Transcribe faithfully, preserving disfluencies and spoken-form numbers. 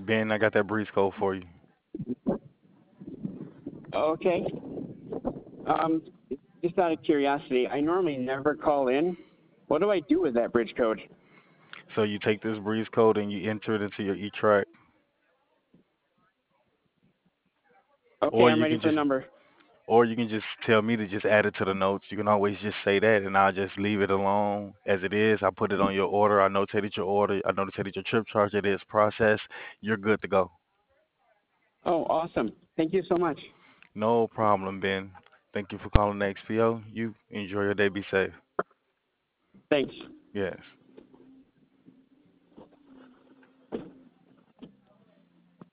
Ben, I got that breeze code for you. Okay. Um, just out of curiosity, I normally never call in. What do I do with that bridge code? So you take this breeze code and you enter it into your E-Track, Okay, or I'm you ready can for the just number. or you can just tell me to just add it to the notes. You can always just say that, and I'll just leave it alone as it is. I put it on your order. I notated your order. I notated your trip charge. It is processed. You're good to go. Oh, awesome. Thank you so much. No problem, Ben. Thank you for calling the X P O. You enjoy your day. Be safe. Thanks. Yes.